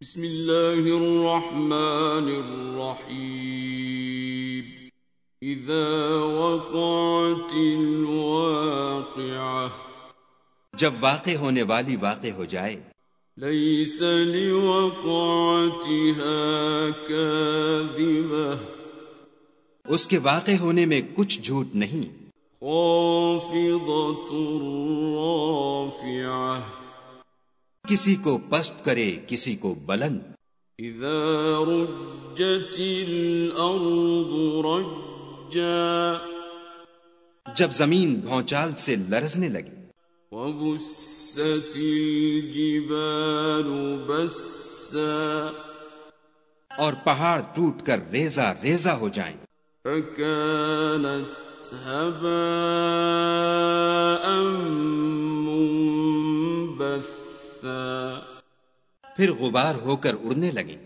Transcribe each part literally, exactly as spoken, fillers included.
بسم اللہ الرحمن الرحیم اذا وقعت الواقعہ جب واقع ہونے والی واقع ہو جائے لیس لوقعتها کاذبہ اس کے واقع ہونے میں کچھ جھوٹ نہیں خافضۃ رافعہ کسی کو پست کرے کسی کو بلند اذا رجت الارض رجا جب زمین بھونچال سے لرزنے لگی وبست الجبال بسا اور پہاڑ ٹوٹ کر ریزہ ریزہ ہو جائیں فكانت هباء منبثا پھر غبار ہو کر اڑنے لگیں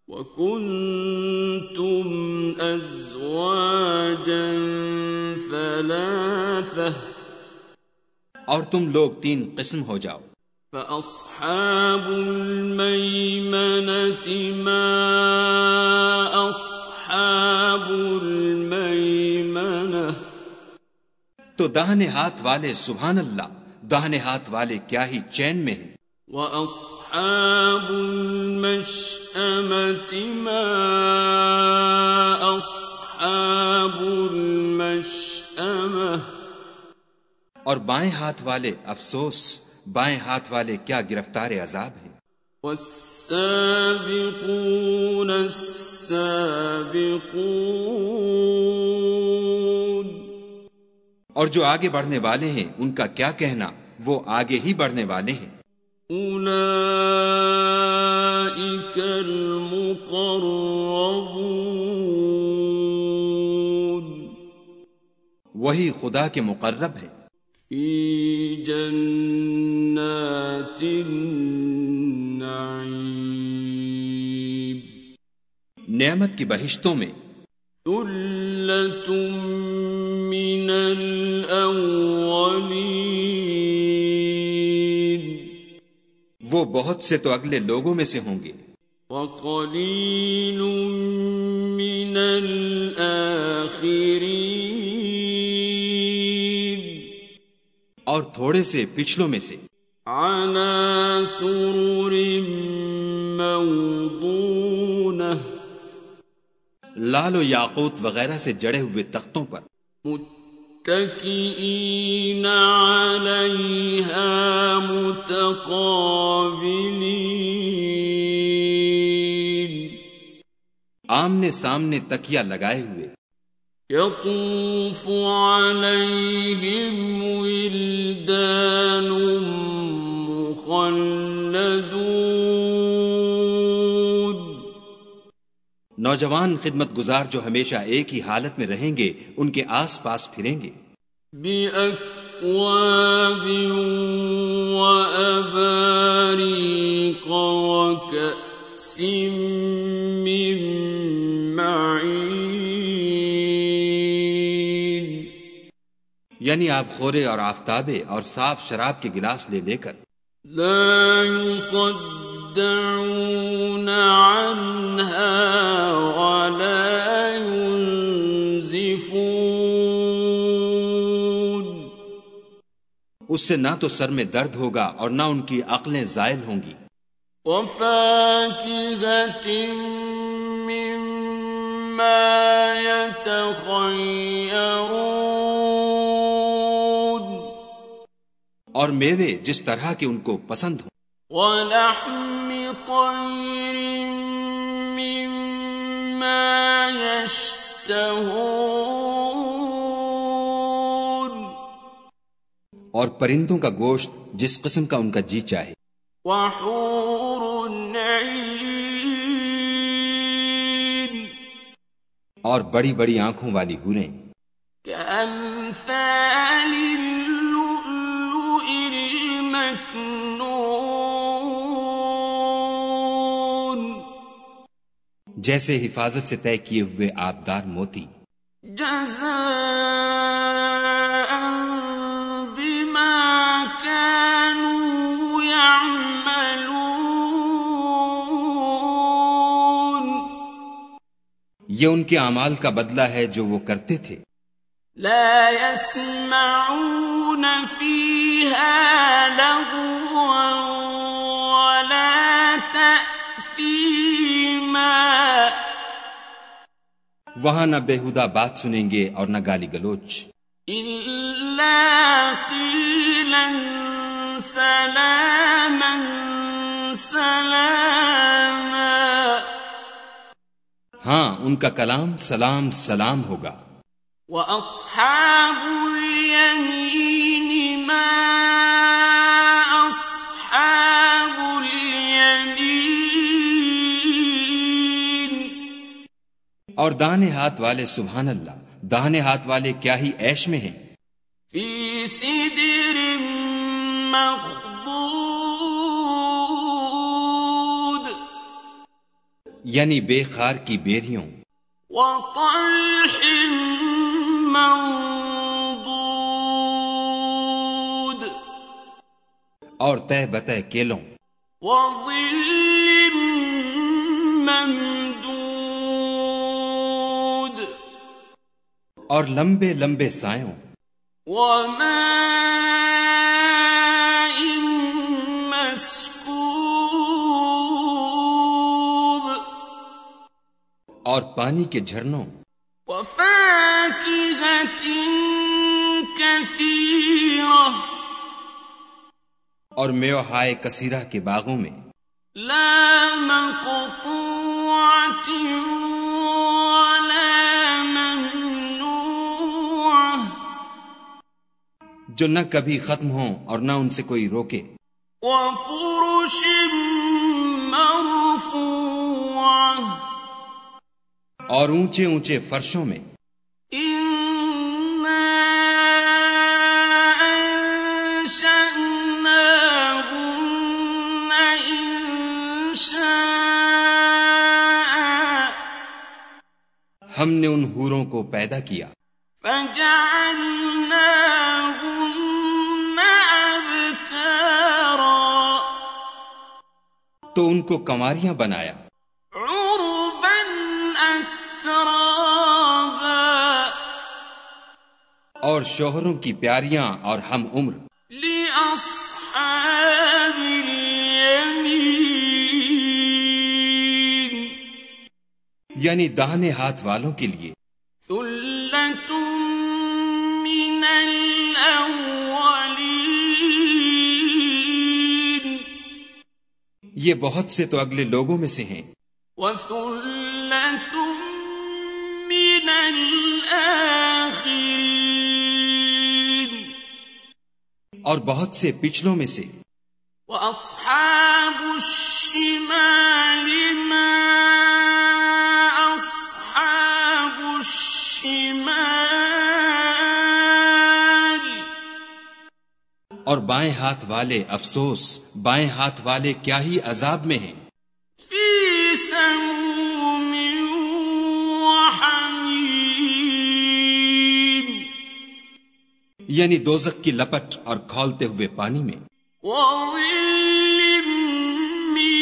وكنتم ازواجا ثلاثة اور تم لوگ تین قسم ہو جاؤ فأصحاب الميمنة ما أصحاب الميمنة تو داہنے ہاتھ والے سبحان اللہ داہنے ہاتھ والے کیا ہی چین میں ہیں وأصحاب المشأمة ما أصحاب المشأمة اور بائیں ہاتھ والے افسوس بائیں ہاتھ والے کیا گرفتار عذاب ہیں والسابقون السابقون اور جو آگے بڑھنے والے ہیں ان کا کیا کہنا وہ آگے ہی بڑھنے والے ہیں اولئک المقربون وہی خدا کے مقرب ہیں فی جنات النعیم نعمت کی بہشتوں میں ثلۃ من الاولین وہ بہت سے تو اگلے لوگوں میں سے ہوں گے وقلیل من الآخرین اور تھوڑے سے پچھلوں میں سے علی سرر موضونہ لال و یاقوت وغیرہ سے جڑے ہوئے تختوں پر متکئین علیہا متقابلین آمنے سامنے تکیہ لگائے ہوئے یطوف علیہم ولدان مخلدون نوجوان خدمت گزار جو ہمیشہ ایک ہی حالت میں رہیں گے ان کے آس پاس پھریں گے بِأَكْوَابٍ وَأَبَارِيقَ وَكَأْسٍ مِّن مَّعِينٍ یعنی آب خورے اور آفتابے اور صاف شراب کے گلاس لے لے کر لا يصدعون عنها ولا ينزفون اس سے نہ تو سر میں درد ہوگا اور نہ ان کی عقلیں زائل ہوں گی وَفَاكِهَةٍ مِّمَّا يَتَخَيَّرُونَ اور میوے جس طرح کے ان کو پسند ہوں وَلَحْمِ طَيْرٍ مِّمَّا يَشْتَهُونَ اور پرندوں کا گوشت جس قسم کا ان کا جی چاہے وَحُورٌ عِينٌ اور بڑی بڑی آنکھوں والی حوریں كَأَمْثَالِ اللُّؤْلُؤِ الْمَكْنُونِ جیسے حفاظت سے طے کیے ہوئے آبدار موتی جزاء بما كانوا يعملون یہ ان کے اعمال کا بدلہ ہے جو وہ کرتے تھے. لا يسمعون فيها لغوا ولا تأثيما. وہاں نہ بےہودہ بات سنیں گے اور نہ گالی گلوچ. إلا قيلا سلاما سلاما. ہاں ان کا کلام سلام سلام ہوگا. وَأَصْحَابُ الْيَمِينِ مَا أَصْحَابُ الْيَمِينِ. اور داہنے ہاتھ والے سبحان اللہ، داہنے ہاتھ والے کیا ہی عیش میں ہیں. فِي سِدْرٍ مَّخْضُودٍ. یعنی بے خار کی بیریوں. وَطَلْحٍ منضود. اور تہ بتہ کیلوں. وَظِلٍّ مَّمْدُودٍ. اور لمبے لمبے سایوں. وَمَاءٍ مَّسْكُوبٍ. اور پانی کے جھرنوں. وَفَاكِهَةٍ كَثِيرَةٍ. اور میوہائے کثیرہ کے باغوں میں. لَا مَقْطُوعَةٍ وَلَا مَمْنُوعَةٍ. جو نہ کبھی ختم ہوں اور نہ ان سے کوئی روکے. وَفُرُشٍ مَّرْفُوعَةٍ. اور اونچے اونچے فرشوں میں. إِنَّا أَنشَأْنَاهُنَّ إِنشَاءً. ہم نے ان حوروں کو پیدا کیا. فَجَعَلْنَاهُنَّ أَبْكَارًا. تو ان کو کنواریاں بنایا. عُرُبًا أَتْرَابًا. اور شوہروں کی پیاریاں اور ہم عمر. لِأَصْحَابِ الْيَمِينِ. یعنی داہنے ہاتھ والوں کے لیے. ثُلَّةٌ مِّنَ الْأَوَّلِينَ. یہ بہت سے تو اگلے لوگوں میں سے ہیں. وَثُلَّةٌ مِّنَ الْآخِرِينَ. اور بہت سے پچھلوں میں سے. وَأَصْحَابُ الشِّمَالِ مَا أَصْحَابُ الشِّمَالِ. اور بائیں ہاتھ والے افسوس، بائیں ہاتھ والے کیا ہی عذاب میں ہیں. فِي سَمُومٍ وَحَمِيمٍ. یعنی دوزخ کی لپٹ اور کھولتے ہوئے پانی میں. وَظِلٍّ مِّن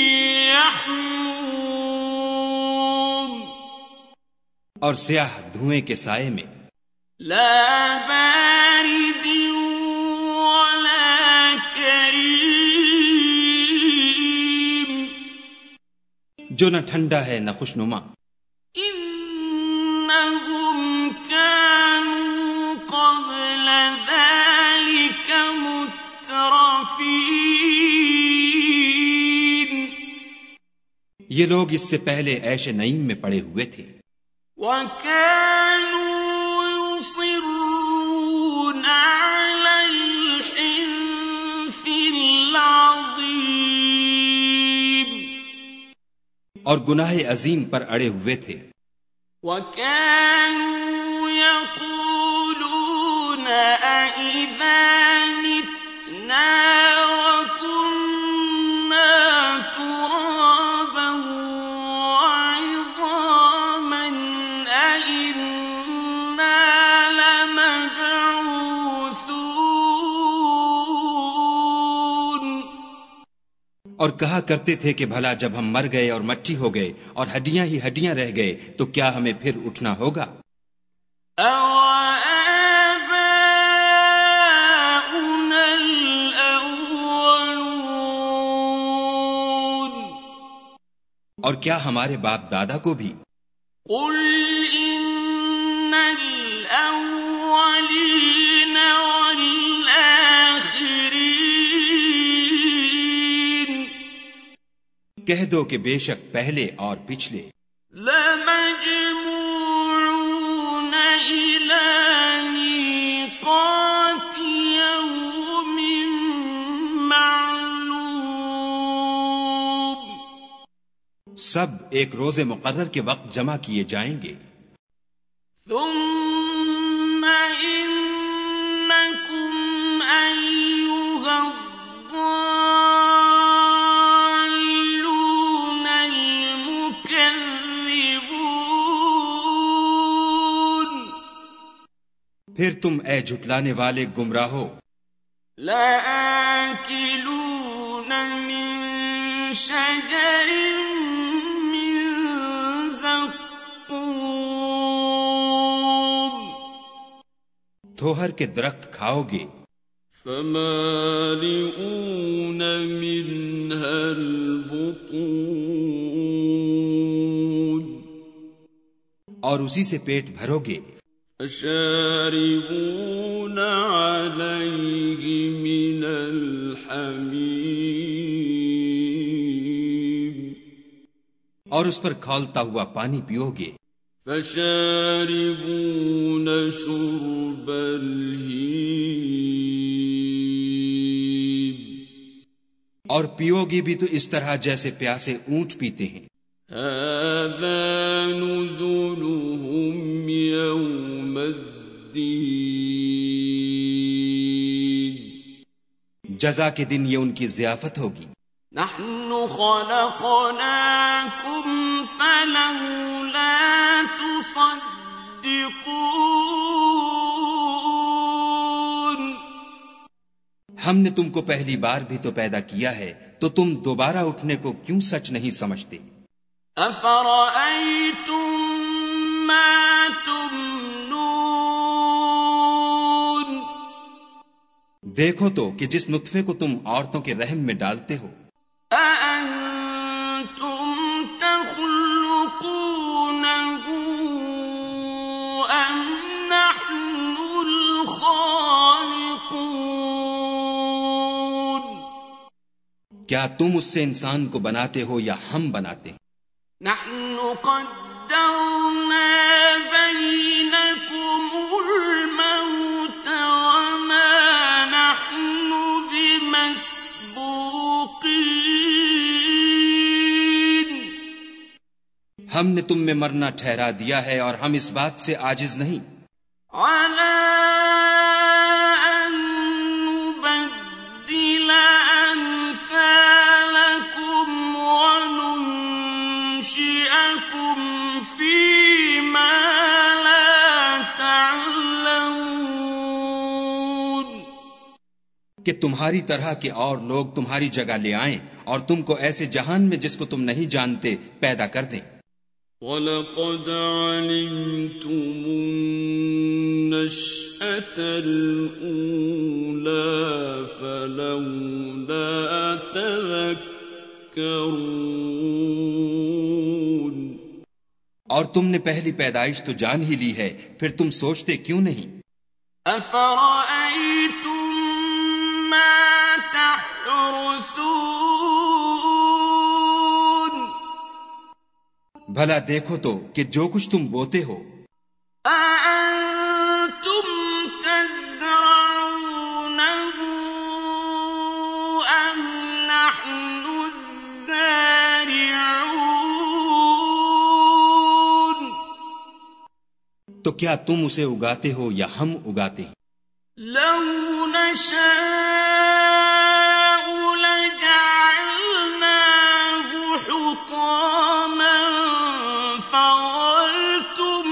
يَحْمُومٍ. اور سیاہ دھوئیں کے سائے میں. لَا بَارِدٍ وَلَا كَرِيمٍ. جو نہ ٹھنڈا ہے نہ خوشنما. إِنَّهُمْ كَانُوا قَبْلَ ذَلِكَ مُتْرَفِينَ. یہ لوگ اس سے پہلے عیش نعیم میں پڑے ہوئے تھے. وَكَانُوا يُصِرُّونَ عَلَى الْحِنثِ الْعَظِيمِ. اور گناہ عظیم پر اڑے ہوئے تھے. وَكَانُوا يَقُولُونَ أَإِذَا مِتْنَا وَكُنَّا تُرَابًا وَعِظَامًا أَإِنَّا لَمَبْعُوثُونَ. اور کہا کرتے تھے کہ بھلا جب ہم مر گئے اور مٹی ہو گئے اور ہڈیاں ہی ہڈیاں رہ گئے تو کیا ہمیں پھر اٹھنا ہوگا؟ أَوَآبَاؤُنَا الْأَوَّلُونَ اور کیا ہمارے باپ دادا کو بھی؟ قُلْ إِنَّ الْأَوَّلِينَ وَالْآخِرِينَ کہہ دو کہ بے شک پہلے اور پچھلے لَمَجْمُوعُونَ إِلَىٰ مِيقَاتِ يَوْمٍ مَّعْلُومٍ سب ایک روز مقرر کے وقت جمع کیے جائیں گے. ثُمَّ إِنَّكُمْ أَيُّهَا الضَّالُّونَ الْمُكَذِّبُونَ پھر تم اے جھٹلانے والے گمراہو لَآكِلُونَ مِن شَجَرٍ مِّن زَقُّومٍ دھوہر کے درخت کھاؤ گے. فَمَالِئُونَ مِنْهَا الْبُطُونَ اور اسی سے پیٹ بھرو گے. فَشَارِبُونَ عَلَيْهِ مِنَ الْحَمِيمِ اور اس پر کھولتا ہوا پانی پیو گے. فَشَارِبُونَ شُرْبَ الْهِيمِ اور پیو گے بھی تو اس طرح جیسے پیاسے اونٹ پیتے ہیں. هَذَا نُزُلُهُمْ يَوْمَ الدِّينِ جزا کے دن یہ ان کی ضیافت ہوگی. نَحْنُ خَلَقْنَاكُمْ فَلَوْلَا تُصَدِّقُونَ ہم نے تم کو پہلی بار بھی تو پیدا کیا ہے تو تم دوبارہ اٹھنے کو کیوں سچ نہیں سمجھتے؟ أَفَرَأَيْتُم مَّا تُمْنُونَ دیکھو تو کہ جس نطفے کو تم عورتوں کے رحم میں ڈالتے ہو. أَأَنتُمْ تَخْلُقُونَهُ أَمْ نَحْنُ الْخَالِقُونَ کیا تم اس سے انسان کو بناتے ہو یا ہم بناتے ہیں؟ نَحْنُ قَدَّرْنَا بَيْنَكُمُ الْمَوْتَ وَمَا نَحْنُ بِمَسْبُوقِينَ ہم نے تم میں مرنا ٹھہرا دیا ہے اور ہم اس بات سے عاجز نہیں. عَلَىٰ أَن نُّبَدِّلَ أَمْثَالَكُمْ وَنُنشِئَكُمْ فِي مَا لَا تَعْلَمُونَ کہ تمہاری طرح کے اور لوگ تمہاری جگہ لے آئیں اور تم کو ایسے جہان میں جس کو تم نہیں جانتے پیدا کر دیں. وَلَقَدْ عَلِمْتُمُ النَّشْأَةَ الْأُولَىٰ فَلَوْلَا تَذَكَّرُونَ اور تم نے پہلی پیدائش تو جان ہی لی ہے پھر تم سوچتے کیوں نہیں؟ أَفَرَأَيْتُم مَّا تَحْرُثُونَ بھلا دیکھو تو کہ جو کچھ تم بوتے ہو أَأَنتُمْ تَزْرَعُونَهُ أَمْ نَحْنُ الزَّارِعُونَ تو کیا تم اسے اگاتے ہو یا ہم اگاتے ہیں؟ لَوْ نَشَاءُ لَجَعَلْنَاهُ حُطَامًا فَظَلْتُمْ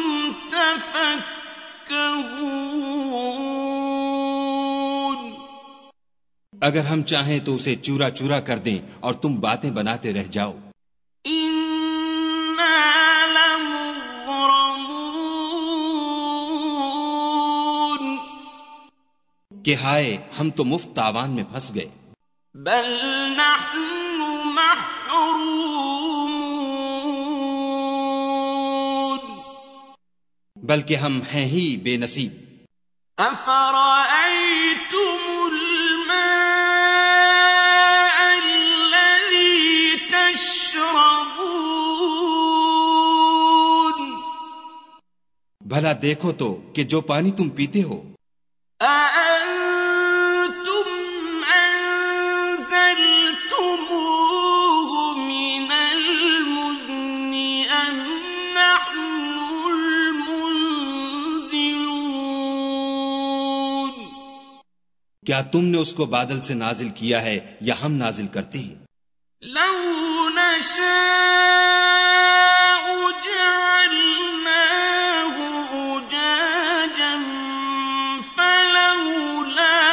تَفَكَّهُونَ اگر ہم چاہیں تو اسے چورا چورا کر دیں اور تم باتیں بناتے رہ جاؤ. إِنَّا لَمُغْرَمُونَ کہ ہائے ہم تو مفت تاوان میں پھنس گئے. بَلْ نَحْنُ مَحْرُومُونَ بلکہ ہم ہیں ہی بے نصیب. أَفَرَأَيْتُمُ الْمَاءَ الَّذِي تَشْرَبُونَ بھلا دیکھو تو کہ جو پانی تم پیتے ہو أَأَنتُمْ أَنزَلْتُمُوهُ مِنَ الْمُزْنِ أَمْ نَحْنُ الْمُنزِلُونَ کیا تم نے اس کو بادل سے نازل کیا ہے یا ہم نازل کرتے ہیں؟ لَوْ نَشَاءُ جَعَلْنَاهُ أُجَاجًا فَلَوْلَا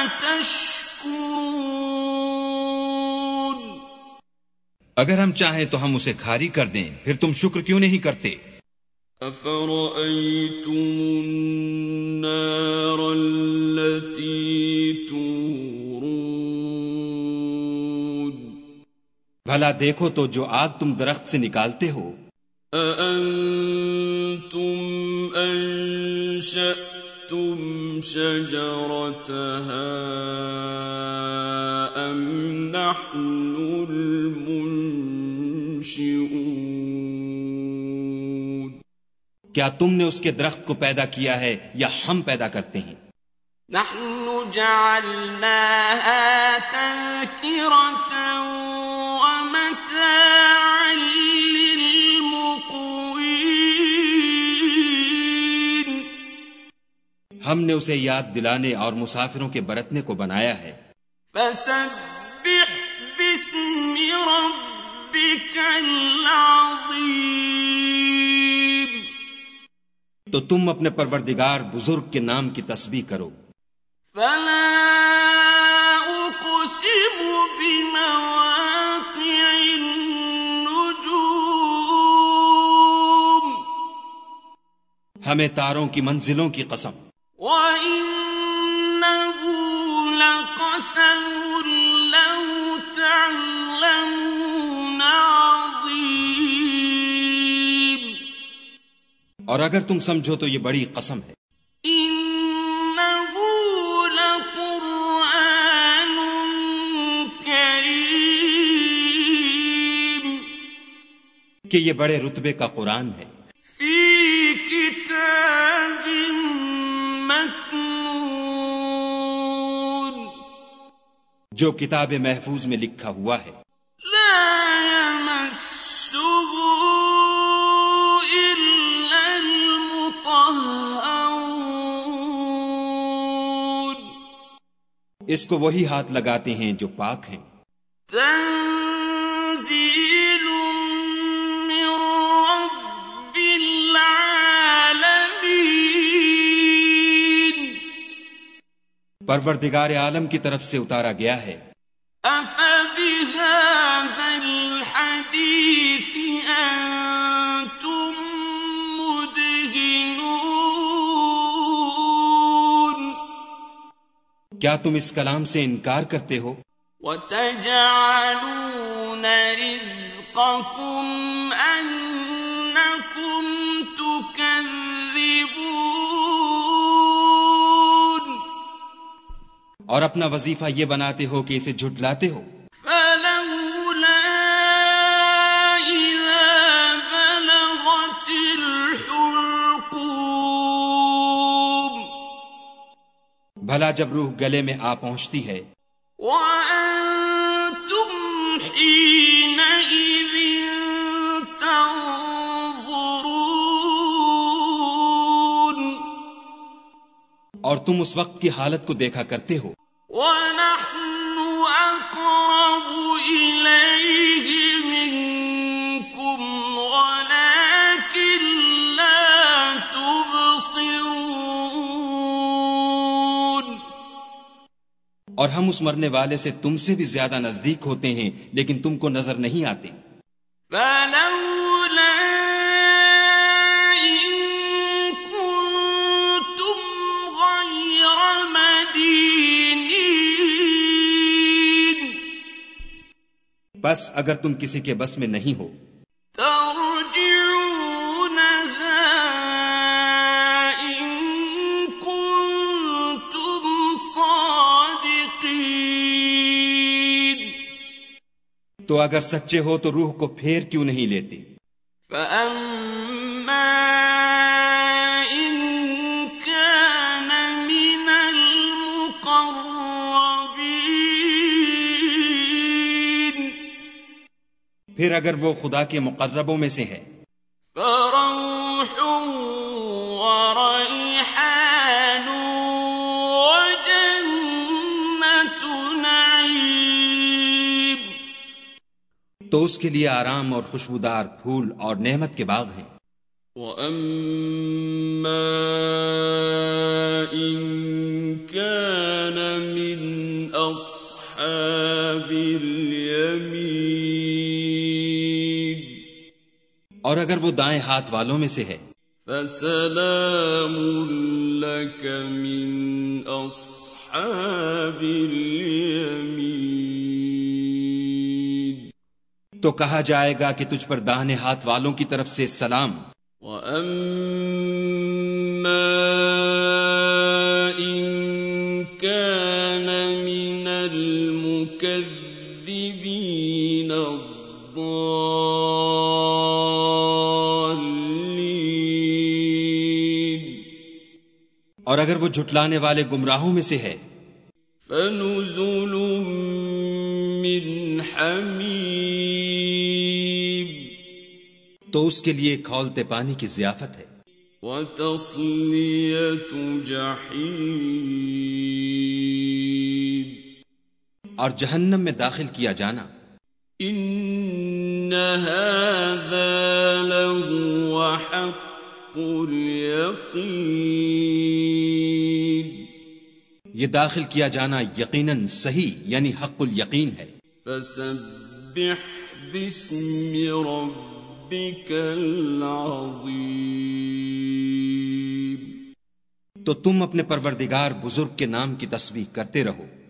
تَشْكُرُونَ اگر ہم چاہیں تو ہم اسے کھاری کر دیں، پھر تم شکر کیوں نہیں کرتے؟ أَفَرَأَيْتُمُ النَّارَ الَّتِي تُورُونَ بھلا دیکھو تو جو آگ تم درخت سے نکالتے ہو أَأَنتُمْ أَنشَأْتُمْ شَجَرَتَهَا أَمْ نَحْنُ الْمُنشِئُونَ کیا تم نے اس کے درخت کو پیدا کیا ہے یا ہم پیدا کرتے ہیں؟ نحن جعلناها تذكرة ومتاعا للمقوين ہم نے اسے یاد دلانے اور مسافروں کے برتنے کو بنایا ہے. فسبح باسم ربك العظيم تو تم اپنے پروردگار بزرگ کے نام کی تسبیح کرو. فلا أقسم بمواقع النجوم ہمیں تاروں کی منزلوں کی قسم. وَإِنَّهُ لَقَسَمٌ لَوْ تَعْلَمُونَ عَظِيمٌ اور اگر تم سمجھو تو یہ بڑی قسم ہے. إِنَّهُ لَقُرْآنٌ كَرِيمٌ کہ یہ بڑے رتبے کا قرآن ہے. فِي كِتَابٍ مَّكْنُونٍ جو کتاب محفوظ میں لکھا ہوا ہے. لا يمسه إلا المطهرون اس کو وہی ہاتھ لگاتے ہیں جو پاک ہیں. تنزيل من رب العالمين پروردگار عالم کی طرف سے اتارا گیا ہے. أفبهذا الحديث أنتم مدهنون کیا تم اس کلام سے انکار کرتے ہو؟ وتجعلون رزقكم أنكم تكذبون اور اپنا وظیفہ یہ بناتے ہو کہ اسے جھٹلاتے ہو. فلولا إذا بلغت الحلقوم بھلا جب روح گلے میں آ پہنچتی ہے وأنتم حينئذ تنظرون اور تم اس وقت کی حالت کو دیکھا کرتے ہو. ونحن أقرب إليه منكم ولكن لا تبصرون اور ہم اس مرنے والے سے تم سے بھی زیادہ نزدیک ہوتے ہیں لیکن تم کو نظر نہیں آتے. فَلَوْلَا إِن كُنتُمْ غَيْرَ مَدِينِينَ بس اگر تم کسی کے بس میں نہیں ہو تَرْجِعُونَهَا إِن كُنتُمْ صَادِقِينَ تو اگر سچے ہو تو روح کو پھیر کیوں نہیں لیتے. فَأَمَّا إِن كَانَ مِنَ الْمُقَرَّبِينَ پھر اگر وہ خدا کے مقربوں میں سے ہے فَرَوْحٌ وَرَيْحَانٌ وَجَنَّتُ نَعِيمٍ تو اس کے لیے آرام اور خوشبودار پھول اور نعمت کے باغ ہیں. وَأَمَّا إِن كَانَ مِنْ أَصْحَابِ الْيَمِينِ اور اگر وہ دائیں ہاتھ والوں میں سے ہے فَسَلَامٌ لَكَ مِنْ أَصْحَابِ الْيَمِينِ تو کہا جائے گا کہ تجھ پر داہنے ہاتھ والوں کی طرف سے سلام. وَأَمَّا إِن كَانَ مِنَ الْمُكَذِّبِينَ الضَّالِّينَ اور اگر وہ جھٹلانے والے گمراہوں میں سے ہے فَنُزُلٌ مِّنْ حَمِيمٍ تو اس کے لیے کھولتے پانی کی ضیافت ہے. وَتَصْلِيَةُ جَحِيمٍ اور جہنم میں داخل کیا جانا. إِنَّ هَذَا لَهُوَ حَقُّ الْيَقِينِ یہ داخل کیا جانا یقیناً صحیح یعنی حق الیقین ہے. فَسَبِّحْ بِاسْمِ رَبِّكَ الْعَظِيمِ تو تم اپنے پروردگار بزرگ کے نام کی تسبیح کرتے رہو.